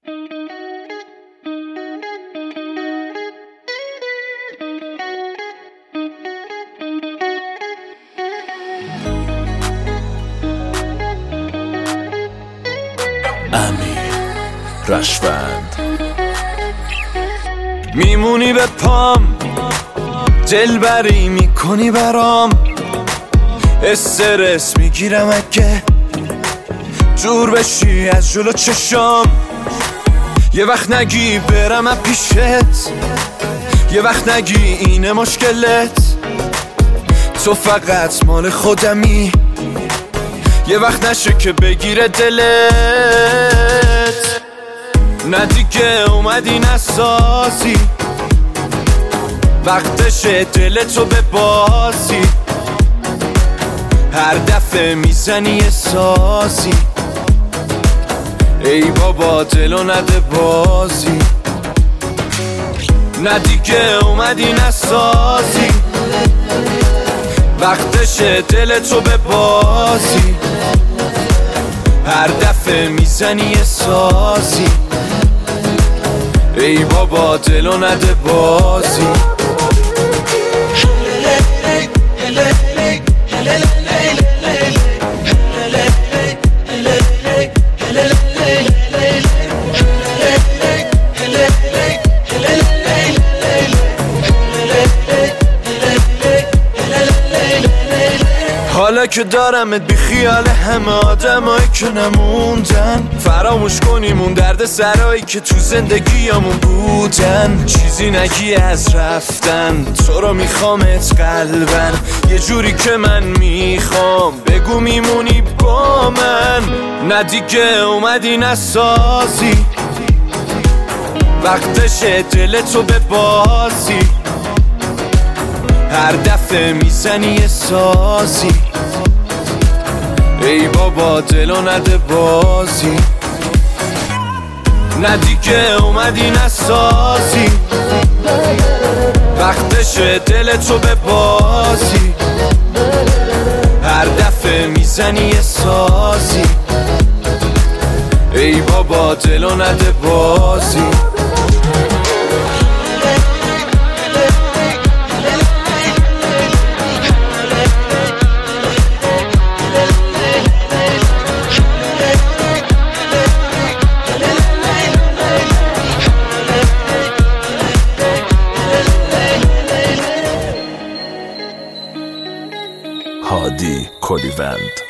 امیر رشوند. میمونی به پام، دلبری میکنی برام، استرس میگیرم اگه دور بشی از جلو چشام. یه وقت نگی برم از پیشت، یه وقت نگی اینه مشکلت، تو فقط مال خودمی، یه وقت نشه که بگیره دلت. نه دیگه اومدی نسازی، وقتشه دلتو ببازی، هر دفعه میزنی یه سازی، ای بابا دلو نده بازی. نه دیگه اومدی نسازی، وقتشه دلتو ببازی، هر دفعه میزنی یه سازی، ای بابا دلو نده بازی. حالا که دارمت بی خیال همه آدمایی که نموندن، فراموش کنیم اون درد سرایی که تو زندگیامون بودن. چیزی نگی از رفتن، تو رو میخوامت قلبن، یه جوری که من میخوام بگو میمونی با من. نه دیگه اومدی نسازی، وقتشه دلتو ببازی، هر دفعه میزنی یه سازی، ای بابا دلو نده بازی. نه دیگه اومدی نسازی، وقتشه دلتو ببازی، هر دفعه میزنی یه سازی، ای بابا دلو نده بازی. هادی کلیوند.